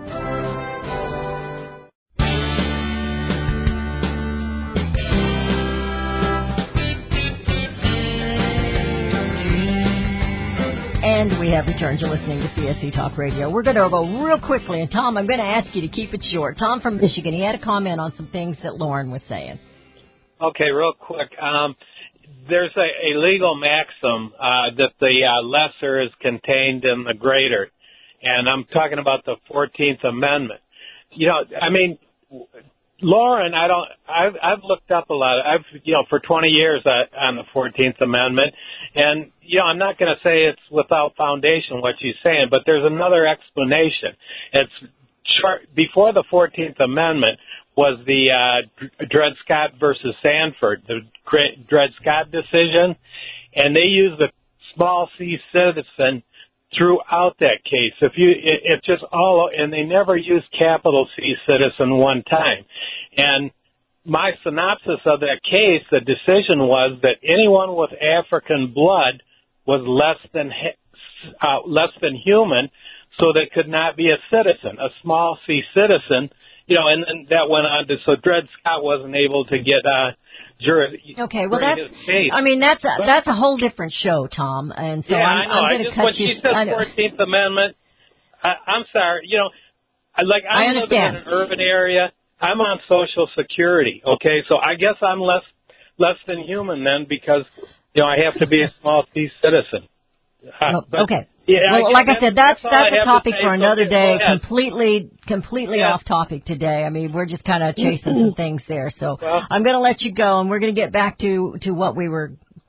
And we have returned to listening to C S C Talk Radio. We're going to go real quickly. And, Tom, I'm going to ask you to keep it short. Tom from Michigan, he had a comment on some things that Lauren was saying.
Okay, real quick. Um, there's a, a legal maxim uh, that the uh, lesser is contained in the greater. And I'm talking about the fourteenth Amendment. You know, I mean, Lauren, I don't, I've, I've looked up a lot. I've, you know, for twenty years uh, on the fourteenth Amendment. And, you know, I'm not going to say it's without foundation what she's saying, but there's another explanation. It's short, before the fourteenth Amendment was the uh, Dred Scott versus Sanford, the Dred Scott decision, and they used the small c citizen throughout that case. If you, it, it's just all, and they never used capital C citizen one time. And my synopsis of that case, the decision was that anyone with African blood was less than uh, less than human, so they could not be a citizen, a small c citizen. You know, and, and that went on to, so Dred Scott wasn't able to get uh, jury.
Okay, well that's, I mean, that's a, but, that's a whole different show, Tom, and so
yeah,
I'm,
I know.
I'm going to cut
when
you.
When she said fourteenth Amendment, I, I'm sorry, you know, I, like I'm living in an urban area. I'm on Social Security, okay, so I guess I'm less less than human then because, you know, I have to be a small C citizen. Uh,
oh, okay.
Yeah,
well,
I
like I said, that's
that's,
that's a topic for another
so
day. Completely, completely
yeah.
off topic today. I mean, we're just kind of chasing some things there. So
well,
I'm going to let you go, and we're going to get back to to what we were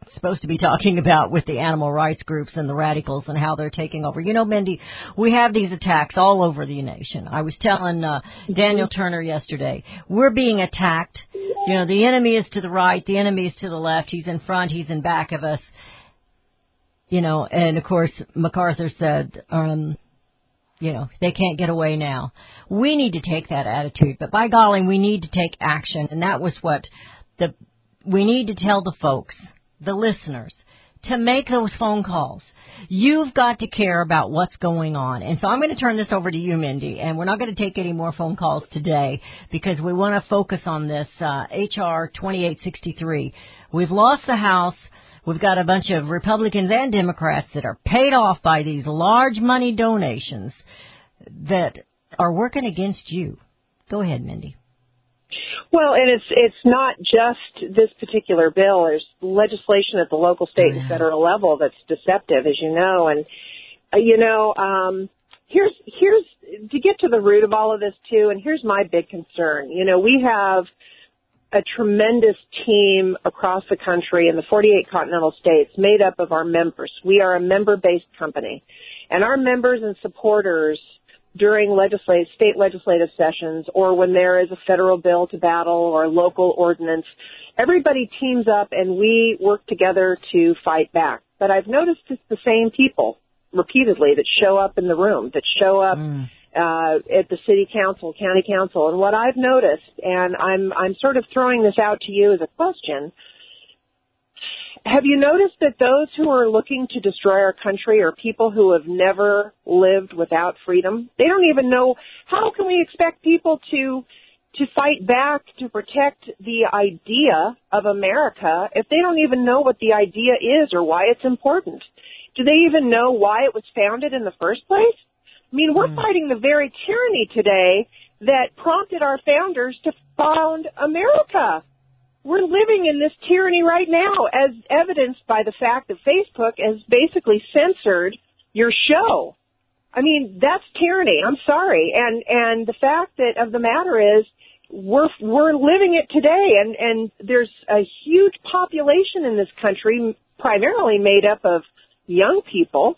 supposed to be talking about with the animal rights groups and the radicals and how they're taking over. You know, Mindy, we have these attacks all over the nation. I was telling uh, Daniel Turner yesterday, we're being attacked. You know, the enemy is to the right, the enemy is to the left. He's in front, he's in back of us. You know, and of course, MacArthur said, um, you know, they can't get away now. We need to take that attitude, but by golly, we need to take action. And that was what the, we need to tell the folks, the listeners, to make those phone calls. You've got to care about what's going on. And so I'm going to turn this over to you, Mindy, and we're not going to take any more phone calls today because we want to focus on this uh, H R twenty-eight sixty-three. We've lost the House. We've got a bunch of Republicans and Democrats that are paid off by these large money donations that are working against you. Go ahead, Mindy.
Well, and it's it's not just this particular bill. There's legislation at the local, state, and federal level that's deceptive, as you know. And uh, you know, um, here's here's to get to the root of all of this too. And here's my big concern. You know, we have a tremendous team across the country in the forty-eight continental states made up of our members. We are a member-based company, and our members and supporters during legislative, state legislative sessions or when there is a federal bill to battle or a local ordinance, everybody teams up and we work together to fight back. But I've noticed it's the same people repeatedly that show up in the room, that show up mm. uh, at the city council, county council. And what I've noticed, and I'm I'm sort of throwing this out to you as a question, have you noticed that those who are looking to destroy our country are people who have never lived without freedom? They don't even know, how can we expect people to to fight back to protect the idea of America if they don't even know what the idea is or why it's important? Do they even know why it was founded in the first place? I mean, we're mm. fighting the very tyranny today that prompted our founders to found America. We're living in this tyranny right now, as evidenced by the fact that Facebook has basically censored your show. I mean, that's tyranny. I'm sorry. And and the fact that of the matter is, we're we're living it today, and and there's a huge population in this country, primarily made up of young people,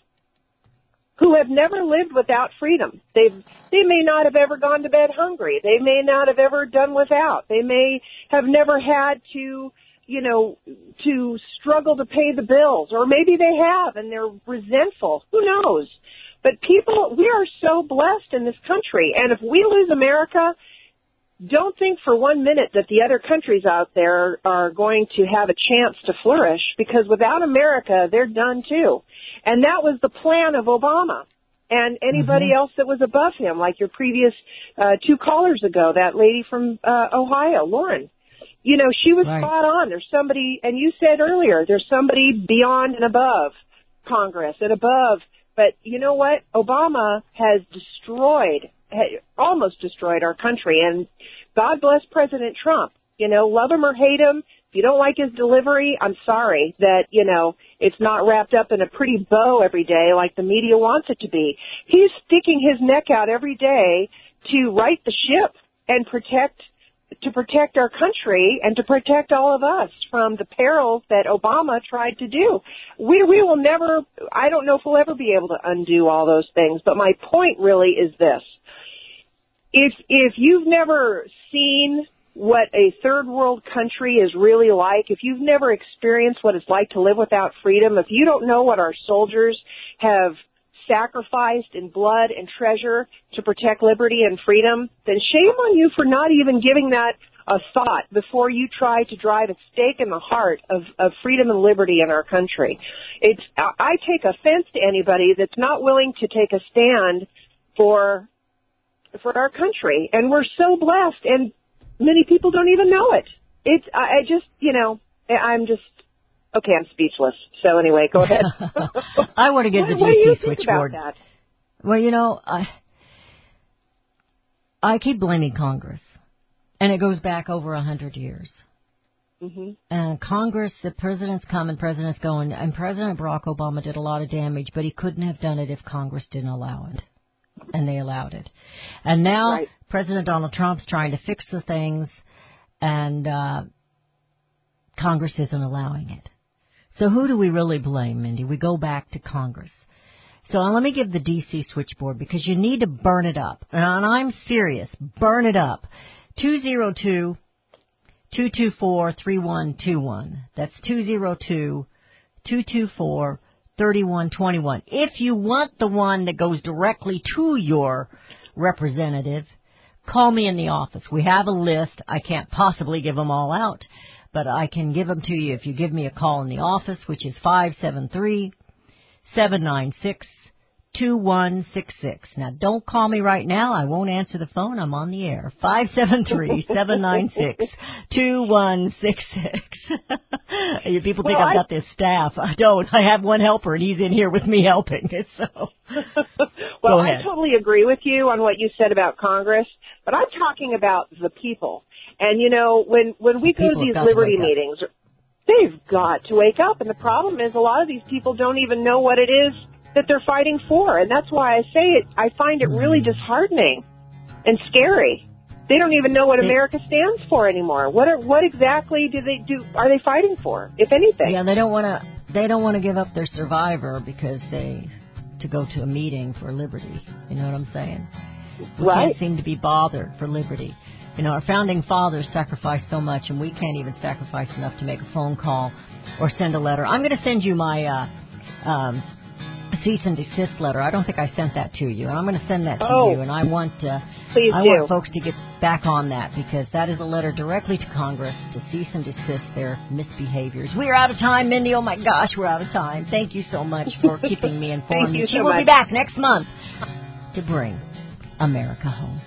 who have never lived without freedom. They they may not have ever gone to bed hungry. They may not have ever done without. They may have never had to, you know, to struggle to pay the bills. Or maybe they have and they're resentful. Who knows? But people, we are so blessed in this country. And if we lose America, don't think for one minute that the other countries out there are going to have a chance to flourish, because without America, they're done too. And that was the plan of Obama and anybody mm-hmm. else that was above him, like your previous uh, two callers ago, that lady from uh, Ohio, Lauren. You know, she was right. spot on. There's somebody, and you said earlier, there's somebody beyond and above Congress and above. But you know what? Obama has destroyed, almost destroyed our country. And God bless President Trump. You know, love him or hate him. If you don't like his delivery, I'm sorry that, you know, it's not wrapped up in a pretty bow every day like the media wants it to be. He's sticking his neck out every day to right the ship and protect, to protect our country and to protect all of us from the perils that Obama tried to do. We, we will never, I don't know if we'll ever be able to undo all those things, but my point really is this. If, if you've never seen what a third world country is really like, if you've never experienced what it's like to live without freedom, if you don't know what our soldiers have sacrificed in blood and treasure to protect liberty and freedom, then shame on you for not even giving that a thought before you try to drive a stake in the heart of, of freedom and liberty in our country. It's, I take offense to anybody that's not willing to take a stand for for our country, and we're so blessed, and many people don't even know it. It's, I, I just, you know, I'm just, okay, I'm speechless. So anyway, go ahead.
I want to get
what,
the
what do you
G C
think
switchboard.
About that?
Well, you know, I, I keep blaming Congress, and it goes back over a hundred years.
Mm-hmm.
And Congress, the presidents come and presidents go, and, and President Barack Obama did a lot of damage, but he couldn't have done it if Congress didn't allow it. And they allowed it. And now
right.
President Donald Trump's trying to fix the things, and uh, Congress isn't allowing it. So who do we really blame, Mindy? We go back to Congress. So let me give the D C switchboard because you need to burn it up. And I'm serious. Burn it up. two oh two, two two four, three one two one. That's two oh two, two two four, three one two one. If you want the one that goes directly to your representative, call me in the office. We have a list. I can't possibly give them all out, but I can give them to you if you give me a call in the office, which is five seven three, seven nine six, two one six six. Now, don't call me right now. I won't answer the phone. I'm on the air. five seven three, seven nine six, two one six six. You people think
Well,
I've
I-
got this staff. I don't. I have one helper, and he's in here with me helping. So,
Well,
go
I
ahead.
totally agree with you on what you said about Congress, but I'm talking about the people. And, you know, when, when we
The
go to
people have
these
got to
liberty
wake up.
meetings, they've got to wake up. And the problem is a lot of these people don't even know what it is that they're fighting for. And that's why I say it, I find it really disheartening and scary. They don't even know what
They-
America stands for anymore. What are, what exactly do they do? Are they fighting for, if anything?
Yeah, they don't want to. They don't want to give up their survivor because they to go to a meeting for liberty. You know what I'm saying? We
Right.
can't seem to be bothered for liberty. You know, our founding fathers sacrificed so much, and we can't even sacrifice enough to make a phone call or send a letter. I'm going to send you my uh, um, cease and desist letter. I don't think I sent that to you, and I'm going to send that to
Oh.
you. And I want uh,
Please
I
do.
want folks to get back on that because that is a letter directly to Congress to cease and desist their misbehaviors. We are out of time, Mindy. Oh my gosh, we're out of time. Thank you so much for keeping me informed.
Thank you
And she
so
will be
much.
back next month to bring America home.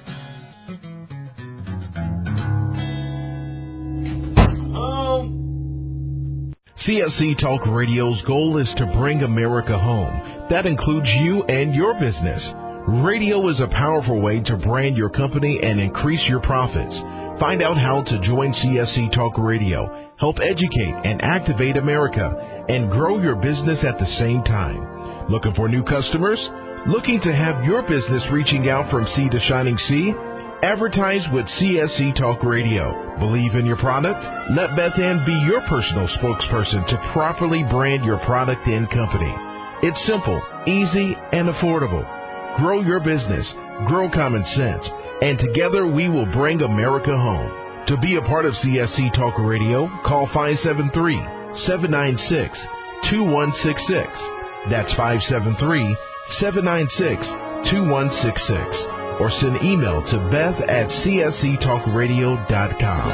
C S C Talk Radio's goal is to bring America home. That includes you and your business. Radio is a powerful way to brand your company and increase your profits. Find out how to join C S C Talk Radio, help educate and activate America, and grow your business at the same time. Looking for new customers? Looking to have your business reaching out from sea to shining sea? Advertise with C S C Talk Radio. Believe in your product? Let Beth Ann be your personal spokesperson to properly brand your product and company. It's simple, easy, and affordable. Grow your business, grow common sense, and together we will bring America home. To be a part of C S C Talk Radio, call five seven three, seven nine six, two one six six. That's five seven three, seven nine six, two one six six. Or send email to beth at c s c talk radio dot com.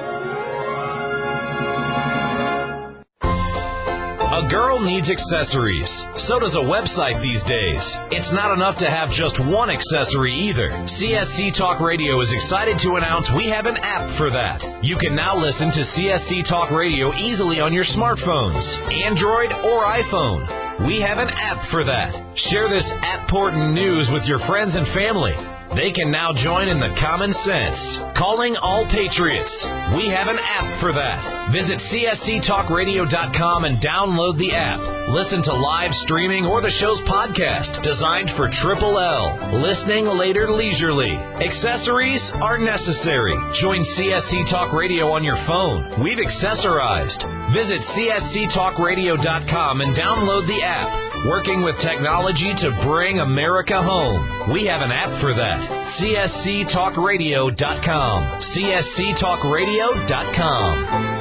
A girl needs accessories. So does a website these days. It's not enough to have just one accessory either. C S C Talk Radio is excited to announce we have an app for that. You can now listen to C S C Talk Radio easily on your smartphones, Android or iPhone. We have an app for that. Share this important news with your friends and family. They can now join in the common sense. Calling all patriots. We have an app for that. Visit c s c talk radio dot com and download the app. Listen to live streaming or the show's podcast designed for Triple L. Listening later leisurely. Accessories are necessary. Join C S C Talk Radio on your phone. We've accessorized. Visit c s c talk radio dot com and download the app. Working with technology to bring America home. We have an app for that. c s c talk radio dot com. c s c talk radio dot com.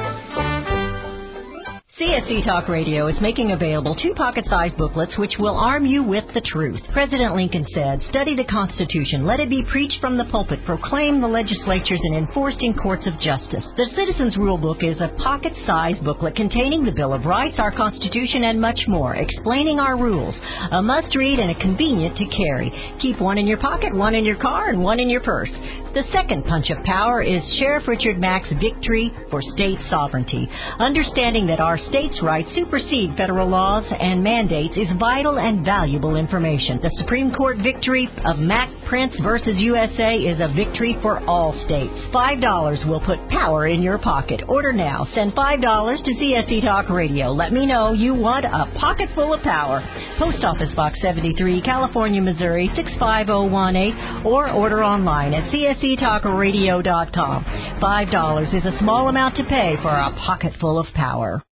C S C Talk Radio is making available two pocket-sized booklets which will arm you with the truth. President Lincoln said, "Study the Constitution. Let it be preached from the pulpit, proclaimed the legislatures, and enforced in courts of justice." The Citizens Rule Book is a pocket-sized booklet containing the Bill of Rights, our Constitution, and much more, explaining our rules. A must-read and a convenient to carry. Keep one in your pocket, one in your car, and one in your purse. The second punch of power is Sheriff Richard Mack's Victory for State Sovereignty. Understanding that our states' rights supersede federal laws and mandates is vital and valuable information. The Supreme Court victory of Mack Prince versus U S A is a victory for all states. Five dollars will put power in your pocket. Order now. Send five dollars to C S C Talk Radio. Let me know you want a pocket full of power. Post Office Box seventy-three, California, Missouri six five zero one eight, or order online at c s c talk radio dot com. Five dollars is a small amount to pay for a pocket full of power.